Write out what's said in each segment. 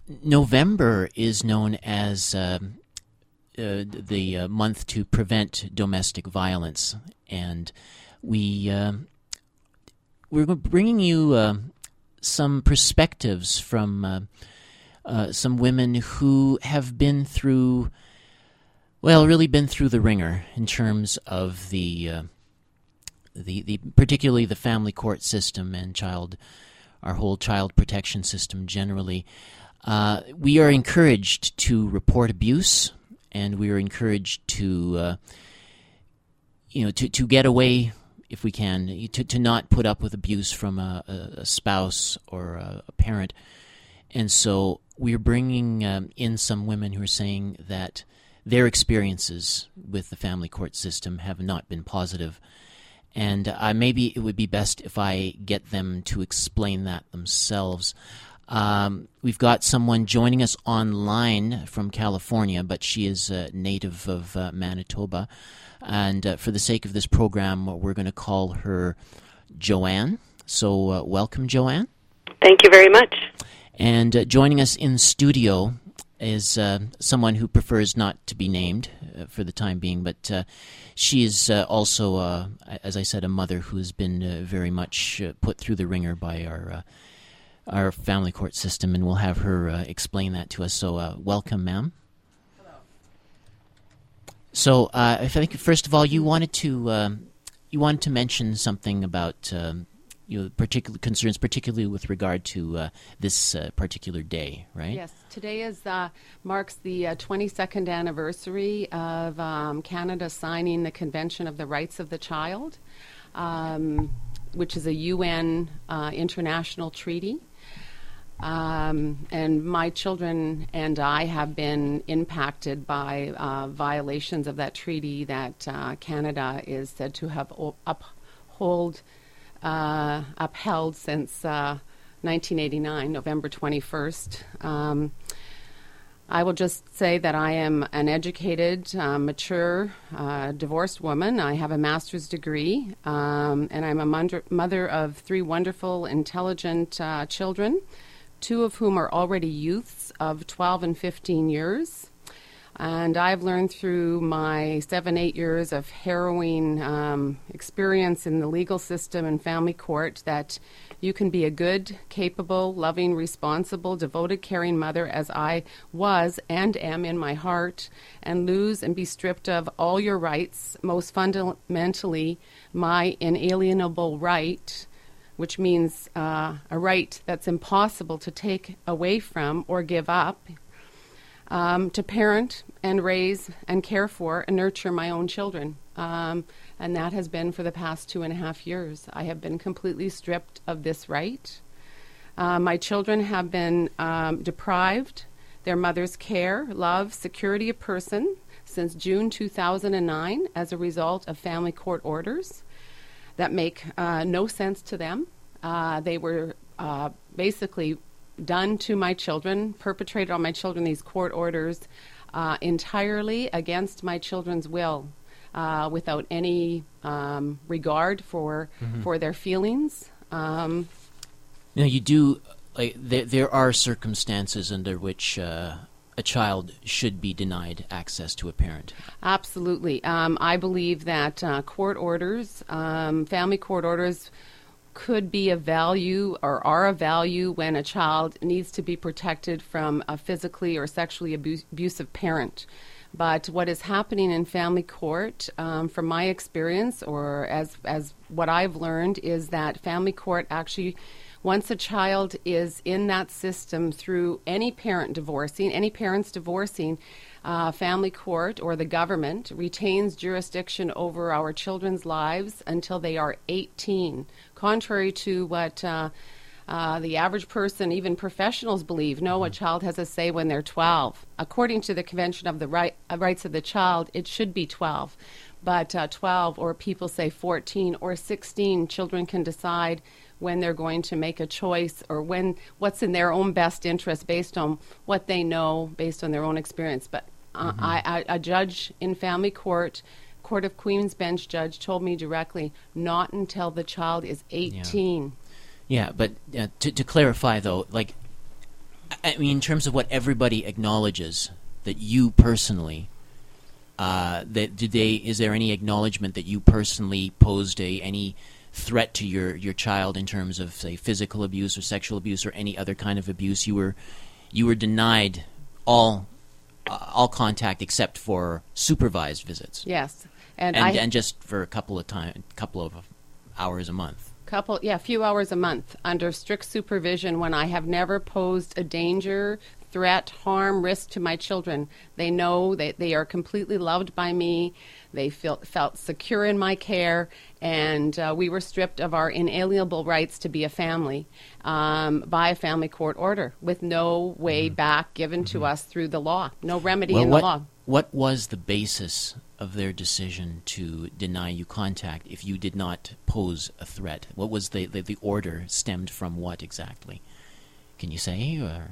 November is known as the month to prevent domestic violence, and we're bringing you some perspectives from some women who have been through, really been through the ringer in terms of the particularly the family court system and our whole child protection system generally. We are encouraged to report abuse, and we are encouraged to get away if we can, to not put up with abuse from a spouse or a parent. And so we're bringing in some women who are saying that their experiences with the family court system have not been positive. And maybe it would be best if I get them to explain that themselves. We've got someone joining us online from California, but she is a native of Manitoba. And for the sake of this program, we're going to call her Joanne. So welcome, Joanne. Thank you very much. And joining us in studio is someone who prefers not to be named for the time being, but she is also, as I said, a mother who has been very much put through the ringer by our family court system, and we'll have her explain that to us. So welcome, ma'am. Hello. So I think, first of all, you wanted to mention something about particular concerns, particularly with regard to this particular day, right? Yes, today marks the 22nd anniversary of Canada signing the Convention of the Rights of the Child, which is a UN international treaty. And my children and I have been impacted by violations of that treaty that Canada is said to have upheld since 1989, November 21st. I will just say that I am an educated, mature, divorced woman. I have a master's degree, and I'm a mother of 3 wonderful, intelligent children, 2 of whom are already youths of 12 and 15 years. And I've learned through my 7-8 years of harrowing experience in the legal system and family court that you can be a good, capable, loving, responsible, devoted, caring mother, as I was and am in my heart, and lose and be stripped of all your rights, most fundamentally my inalienable right, which means a right that's impossible to take away from or give up, to parent and raise and care for and nurture my own children. And that has been for the past 2.5 years. I have been completely stripped of this right. My children have been deprived their mother's care, love, security of person since June 2009 as a result of family court orders that make no sense to them. They were basically done to my children, perpetrated on my children, these court orders entirely against my children's will, without any regard for their feelings. Now, you do, there are circumstances under which a child should be denied access to a parent. Absolutely. I believe that court orders, family court orders, could be of value or are of value when a child needs to be protected from a physically or sexually abusive parent. But what is happening in family court, from my experience or as what I've learned, is that family court actually, once a child is in that system through any parents divorcing, family court or the government retains jurisdiction over our children's lives until they are 18, contrary to what the average person, even professionals, believe. No, a child has a say when they're 12. According to the Convention of the Rights of the Child, it should be 12. But 12, or people say 14 or 16, children can decide when they're going to make a choice or what's in their own best interest based on what they know, based on their own experience. But a judge in family court, Court of Queen's Bench judge, told me directly, not until the child is 18. Yeah, but to clarify, though, I mean, in terms of what everybody acknowledges, that you personally, is there any acknowledgement that you personally posed any threat to your child in terms of, say, physical abuse or sexual abuse or any other kind of abuse? You were denied all contact except for supervised visits. Yes, and just for a couple of hours a month. A few hours a month under strict supervision when I have never posed a danger, threat, harm, risk to my children. They know that they are completely loved by me. They felt secure in my care, and we were stripped of our inalienable rights to be a family by a family court order with no way back given to us through the law, no remedy in the law. What was the basis of their decision to deny you contact if you did not pose a threat? What was the order stemmed from what exactly? Can you say? Or?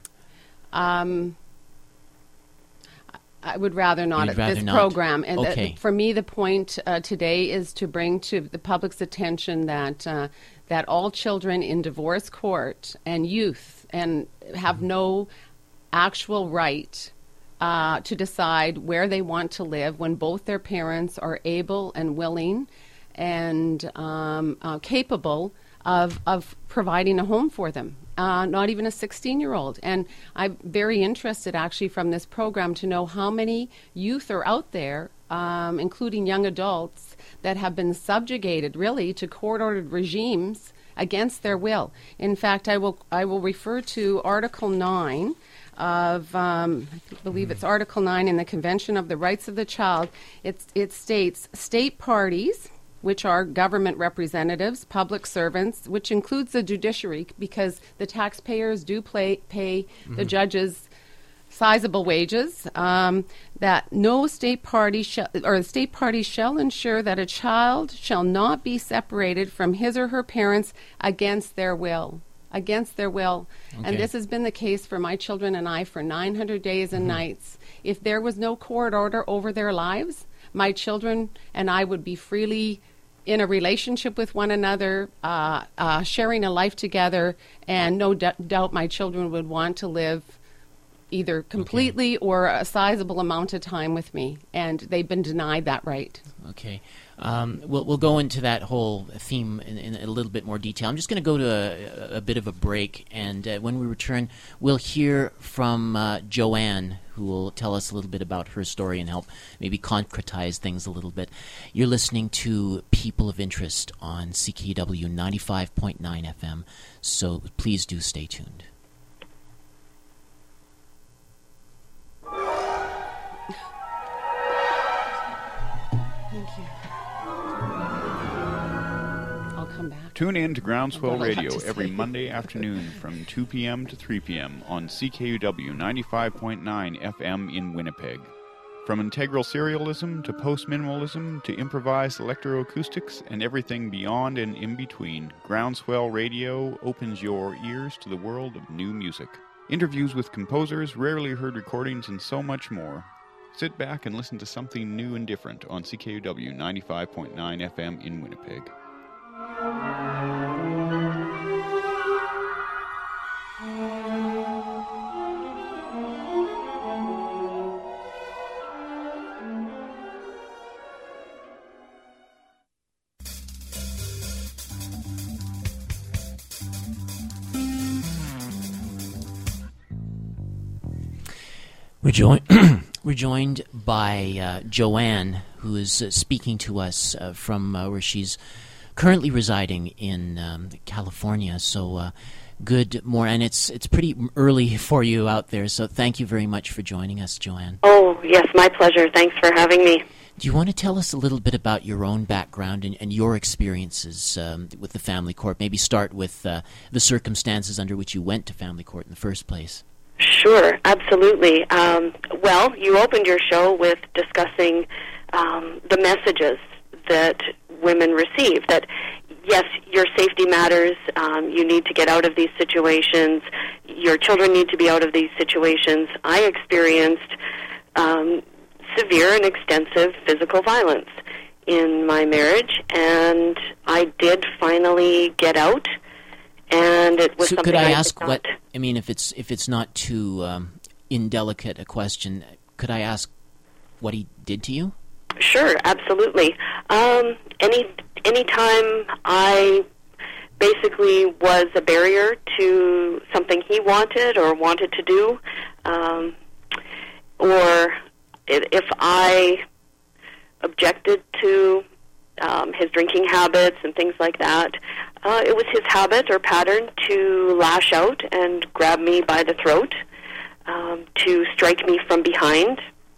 I would rather not at this program. And okay. For me, the point today is to bring to the public's attention that all children in divorce court and youth and have no actual right to decide where they want to live when both their parents are able and willing and capable of providing a home for them. Not even a 16-year-old. And I'm very interested, actually, from this program to know how many youth are out there, including young adults, that have been subjugated, really, to court-ordered regimes against their will. In fact, I will refer to Article 9 of, I believe it's Article 9 in the Convention of the Rights of the Child. It states, state parties, which are government representatives, public servants, which includes the judiciary, because the taxpayers do pay the judges sizable wages, that no state party shall ensure that a child shall not be separated from his or her parents against their will. Against their will. Okay. And this has been the case for my children and I for 900 days and nights. If there was no court order over their lives, my children and I would be freely in a relationship with one another, sharing a life together, and no doubt my children would want to live either completely or a sizable amount of time with me, and they've been denied that right. Okay. We'll go into that whole theme in a little bit more detail. I'm just going to go to a bit of a break, and when we return, we'll hear from Joanne, who will tell us a little bit about her story and help maybe concretize things a little bit. You're listening to People of Interest on CKUW 95.9 FM, so please do stay tuned. Thank you. I'll come back. Tune in to Groundswell Radio every Monday afternoon from 2 p.m. to 3 p.m. on CKUW 95.9 FM in Winnipeg. From integral serialism to post-minimalism to improvised electroacoustics and everything beyond and in between, Groundswell Radio opens your ears to the world of new music. Interviews with composers, rarely heard recordings, and so much more. Sit back and listen to something new and different on CKUW 95.9 FM in Winnipeg. We're joined by Joanne, who is speaking to us from where she's currently residing in California. So good morning, and it's pretty early for you out there. So thank you very much for joining us, Joanne. Oh, yes, my pleasure. Thanks for having me. Do you want to tell us a little bit about your own background and your experiences with the family court? Maybe start with the circumstances under which you went to family court in the first place. Sure, absolutely. Well, you opened your show with discussing the messages that women receive, that, yes, your safety matters, you need to get out of these situations, your children need to be out of these situations. I experienced severe and extensive physical violence in my marriage, and I did finally get out and it was so something could I did ask not. what, I mean, if it's not too indelicate a question, could I ask what he did to you? Sure, absolutely. Any time I basically was a barrier to something he wanted or wanted to do, or if I objected to his drinking habits and things like that, it was his habit or pattern to lash out and grab me by the throat, to strike me from behind,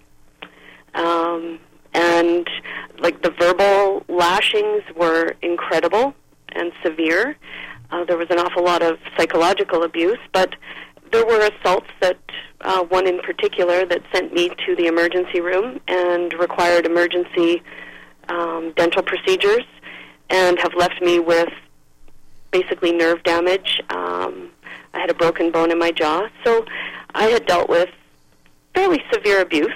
and like the verbal lashings were incredible and severe. There was an awful lot of psychological abuse, but there were assaults that, one in particular, that sent me to the emergency room and required emergency dental procedures and have left me with basically nerve damage. I had a broken bone in my jaw, so I had dealt with fairly severe abuse,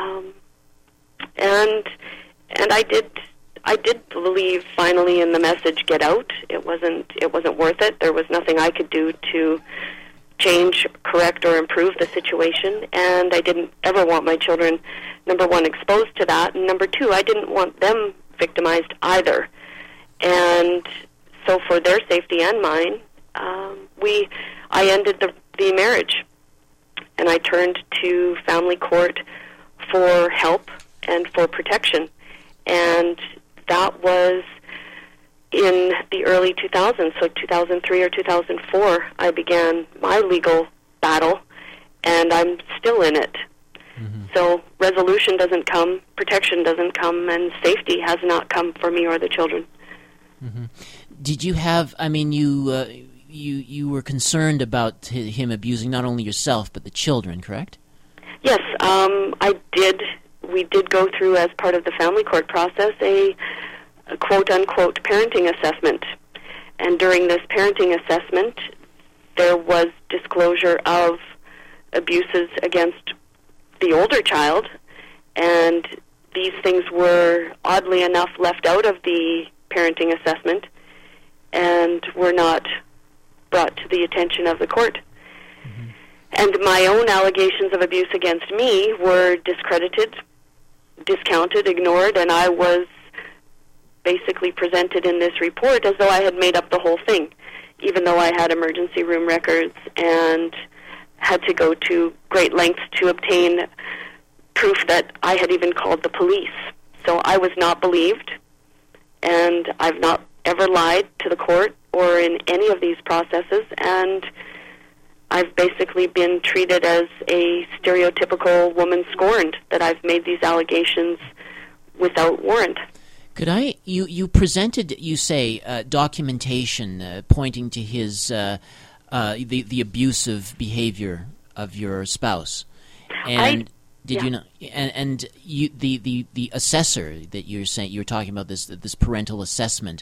and I did believe finally in the message, get out. It wasn't worth it. There was nothing I could do to change, correct, or improve the situation, and I didn't ever want my children, number one, exposed to that, and number two, I didn't want them victimized either. And so for their safety and mine, I ended the marriage, and I turned to family court for help and for protection. And that was in the early 2000s, so 2003 or 2004, I began my legal battle, and I'm still in it. Mm-hmm. So resolution doesn't come, protection doesn't come, and safety has not come for me or the children. Mm-hmm. Did you have, I mean, you were concerned about him abusing not only yourself, but the children, correct? Yes, I did. We did go through, as part of the family court process, a quote-unquote parenting assessment. And during this parenting assessment, there was disclosure of abuses against the older child, and these things were, oddly enough, left out of the parenting assessment and were not brought to the attention of the court. Mm-hmm. And my own allegations of abuse against me were discredited, discounted, ignored, and I was basically presented in this report as though I had made up the whole thing, even though I had emergency room records and had to go to great lengths to obtain proof that I had even called the police. So I was not believed, and I've not ever lied to the court or in any of these processes, and I've basically been treated as a stereotypical woman scorned, that I've made these allegations without warrant. Could I? You presented, you say, documentation pointing to his the abusive behavior of your spouse, and did you know? And you the assessor that you're saying, you were talking about this parental assessment.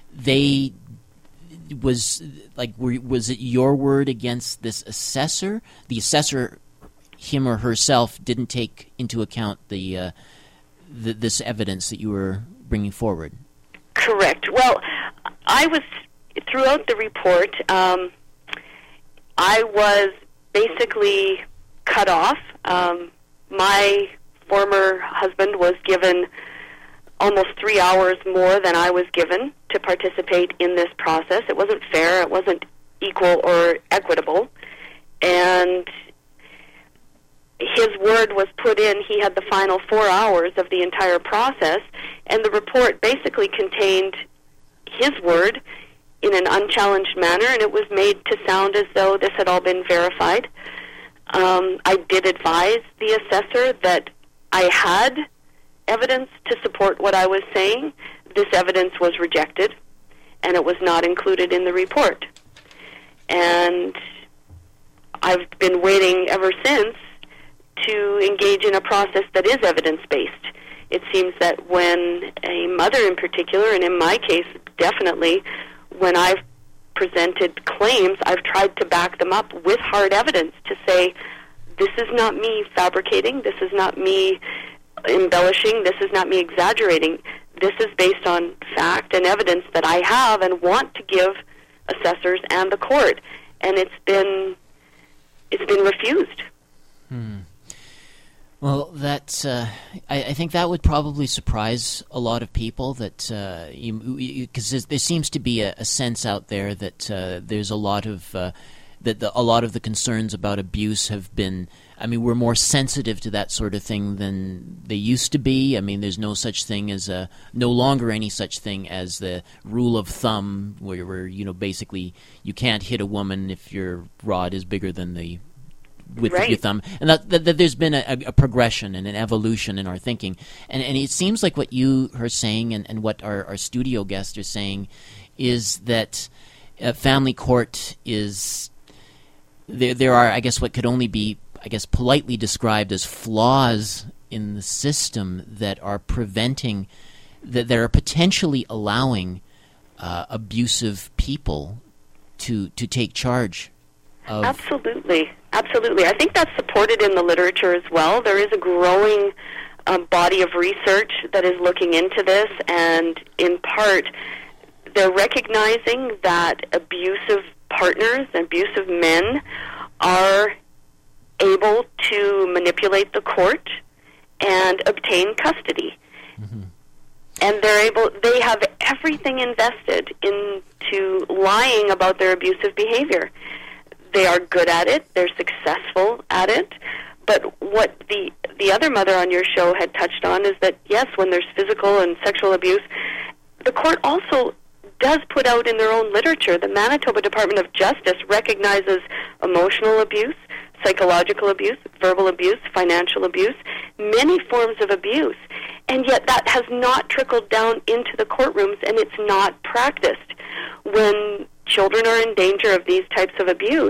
Was it your word against this assessor? The assessor, him or herself, didn't take into account this evidence that you were bringing forward. Correct. Well, I was, throughout the report, I was basically cut off. My former husband was given almost 3 hours more than I was given to participate in this process. It wasn't fair. It wasn't equal or equitable. And his word was put in. He had the final 4 hours of the entire process, and the report basically contained his word in an unchallenged manner, and it was made to sound as though this had all been verified. I did advise the assessor that I had evidence to support what I was saying. This evidence was rejected, and it was not included in the report. And I've been waiting ever since to engage in a process that is evidence-based. It seems that when a mother in particular, and in my case definitely, when I've presented claims, I've tried to back them up with hard evidence to say, this is not me fabricating, this is not me embellishing, this is not me exaggerating. This is based on fact and evidence that I have and want to give assessors and the court, and it's been refused. Well, that's. I think that would probably surprise a lot of people. That because there seems to be a sense out there that there's a lot of a lot of the concerns about abuse have been. I mean, we're more sensitive to that sort of thing than they used to be. I mean, there's no longer any such thing as the rule of thumb, where basically you can't hit a woman if your rod is bigger than with your thumb, and that there's been a progression and an evolution in our thinking, and it seems like what you are saying and what our studio guests are saying is that family court is there are, I guess, what could only be, I guess, politely described as flaws in the system that are preventing, that are potentially allowing abusive people to take charge of. Absolutely. I think that's supported in the literature as well. There is a growing body of research that is looking into this, and in part, they're recognizing that abusive partners, abusive men, are able to manipulate the court and obtain custody. Mm-hmm. And they have everything invested into lying about their abusive behavior. They are good at it. They're successful at it. But what the other mother on your show had touched on is that, yes, when there's physical and sexual abuse, the court also does put out in their own literature, the Manitoba Department of Justice recognizes emotional abuse, psychological abuse, verbal abuse, financial abuse, many forms of abuse. And yet that has not trickled down into the courtrooms, and it's not practiced. When children are in danger of these types of abuse,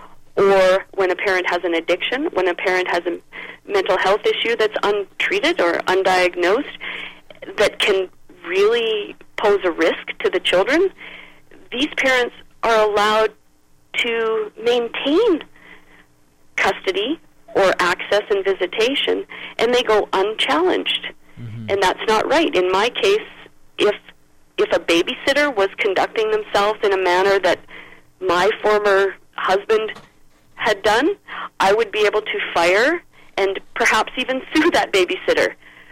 or when a parent has an addiction, when a parent has a mental health issue that's untreated or undiagnosed, that can really pose a risk to the children, these parents are allowed to maintain custody or access and visitation, and they go unchallenged. Mm-hmm. And that's not right. In my case, if a babysitter was conducting themselves in a manner that my former husband had done, I would be able to fire and perhaps even sue that babysitter.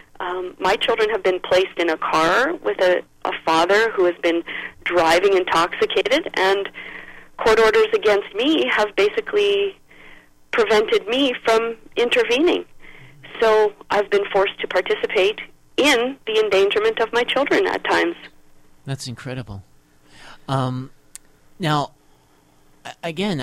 My children have been placed in a car with a father who has been driving intoxicated, and court orders against me have basically prevented me from intervening. So I've been forced to participate in the endangerment of my children at times. That's incredible. Now, again,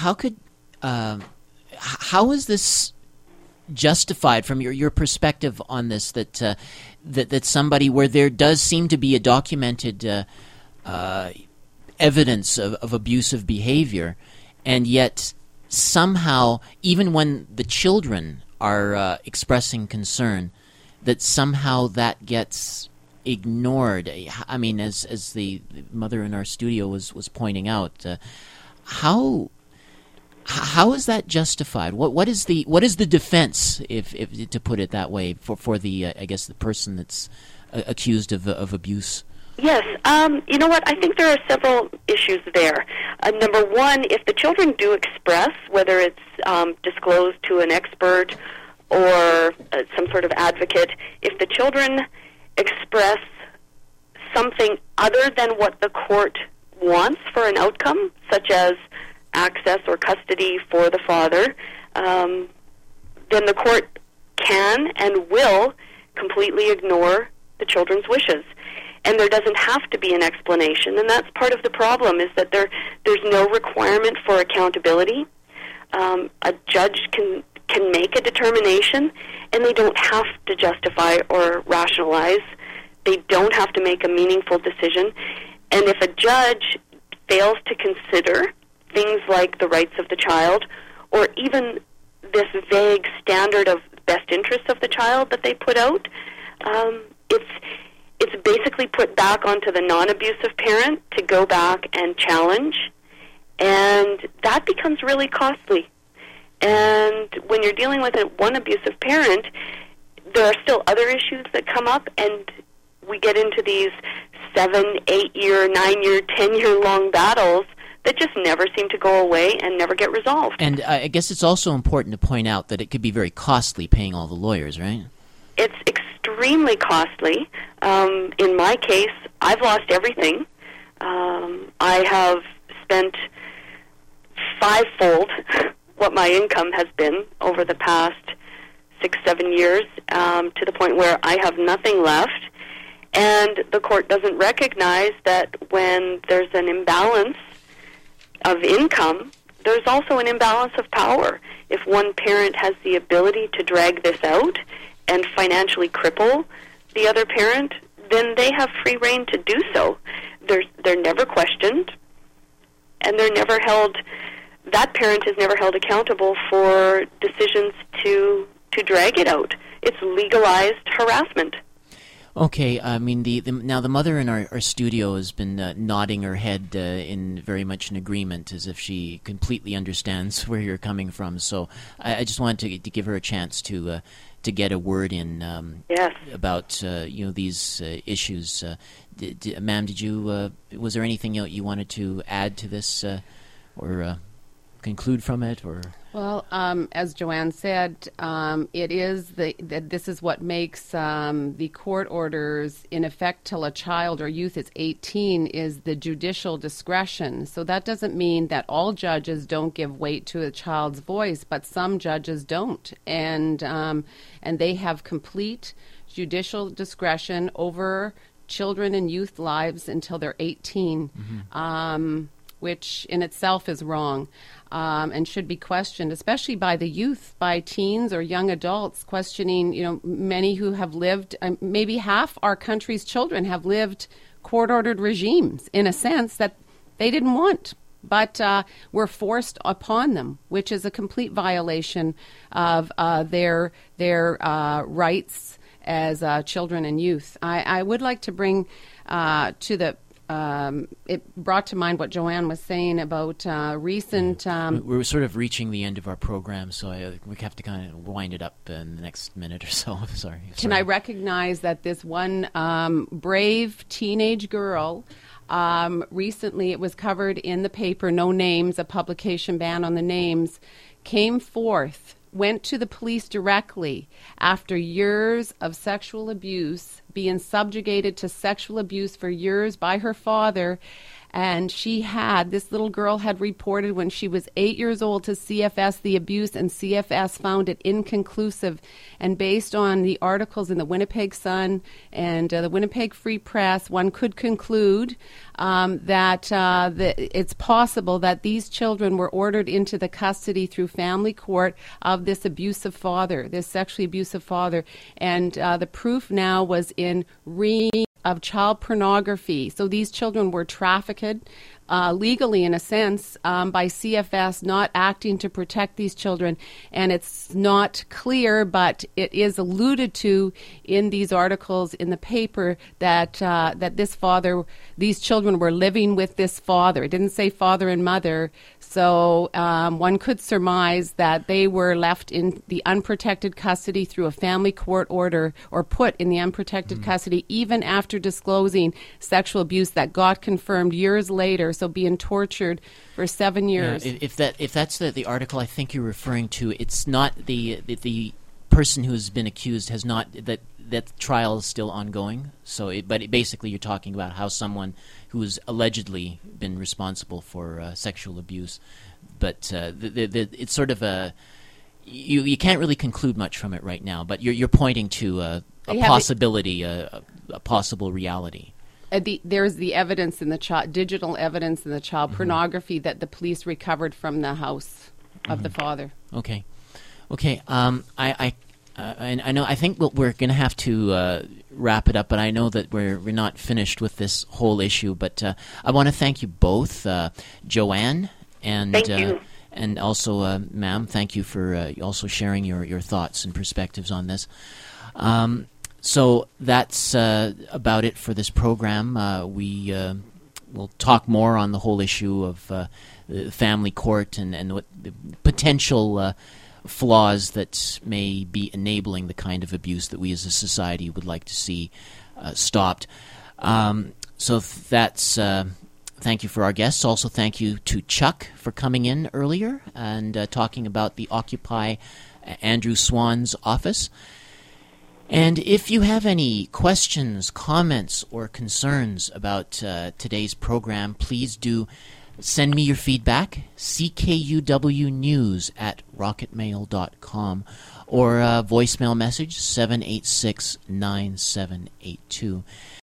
how is this justified from your perspective on this? That somebody, where there does seem to be a documented evidence of abusive behavior, and yet somehow, even when the children are expressing concern, that somehow that gets ignored. I mean, as the mother in our studio was pointing out, how is that justified? What is the defense, if to put it that way, for the I guess the person that's accused of abuse? Yes, you know what? I think there are several issues there. Number one, if the children do express, whether it's disclosed to an expert or some sort of advocate, if the children express something other than what the court wants for an outcome, such as access or custody for the father, then the court can and will completely ignore the children's wishes. And there doesn't have to be an explanation. And that's part of the problem, is that there's no requirement for accountability. A judge can make a determination, and they don't have to justify or rationalize. They don't have to make a meaningful decision. And if a judge fails to consider things like the rights of the child, or even this vague standard of best interests of the child that they put out, it's basically put back onto the non-abusive parent to go back and challenge, and that becomes really costly. And when you're dealing with one abusive parent, there are still other issues that come up, and we get into these 7, 8-year, 9-year, 10-year long battles that just never seem to go away and never get resolved. And I guess it's also important to point out that it could be very costly paying all the lawyers, right? It's extremely costly. In my case, I've lost everything. I have spent fivefold what my income has been over the past 6-7 years, to the point where I have nothing left. And the court doesn't recognize that when there's an imbalance of income, there's also an imbalance of power. If one parent has the ability to drag this out and financially cripple the other parent, then they have free rein to do so. They're never questioned, and they're never held. That parent is never held accountable for decisions to drag it out. It's legalized harassment. Okay, I mean, now the mother in our studio has been nodding her head in very much in agreement, as if she completely understands where you're coming from. So I just wanted to give her a chance to get a word in Yes. about these issues. Ma'am, was there anything you wanted to add to this or conclude from it, or? Well, as Joanne said, it is this is what makes the court orders in effect till a child or youth is 18 is the judicial discretion. So that doesn't mean that all judges don't give weight to a child's voice, but some judges don't, and they have complete judicial discretion over children and youth lives until they're 18. Mm-hmm. Which in itself is wrong and should be questioned, especially by the youth, by teens or young adults, questioning, many who have lived, maybe half our country's children have lived court-ordered regimes in a sense that they didn't want, but were forced upon them, which is a complete violation of their rights as children and youth. I would like to bring to the it brought to mind what Joanne was saying about recent... We're sort of reaching the end of our program, so we have to kind of wind it up in the next minute or so. Sorry. Can I recognize that this one brave teenage girl, recently it was covered in the paper, No Names, a publication ban on the names, came forth, went to the police directly after years of sexual abuse, being subjugated to sexual abuse for years by her father. And this little girl had reported when she was 8 years old to CFS the abuse, and CFS found it inconclusive. And based on the articles in the Winnipeg Sun and the Winnipeg Free Press, one could conclude that it's possible that these children were ordered into the custody through family court of this abusive father, this sexually abusive father. And the proof now was in of child pornography. So these children were trafficked legally, in a sense, by CFS not acting to protect these children. And it's not clear, but it is alluded to in these articles in the paper that these children were living with this father. It didn't say father and mother. So one could surmise that they were left in the unprotected custody through a family court order, or put in the unprotected custody even after disclosing sexual abuse that got confirmed years later, so being tortured for 7 years. Yeah, if that's the article I think you're referring to, it's not the person who has been accused has not, that trial is still ongoing. So, basically you're talking about how someone who's allegedly been responsible for sexual abuse, but it's sort of you can't really conclude much from it right now. But you're pointing to a possibility, a possible reality. There's the evidence in the digital evidence in the child pornography that the police recovered from the house of the father. Okay. I know. I think we're going to have to wrap it up, but I know that we're not finished with this whole issue. But I want to thank you both, Joanne, and thank you. And also, ma'am, thank you for also sharing your thoughts and perspectives on this. So that's about it for this program. We will talk more on the whole issue of the family court and what the potential flaws that may be enabling the kind of abuse that we as a society would like to see stopped. So that's thank you for our guests. Also, thank you to Chuck for coming in earlier and talking about the Occupy Andrew Swan's office. And if you have any questions, comments, or concerns about today's program, please do send me your feedback, ckuwnews@rocketmail.com, or voicemail message 786-9782.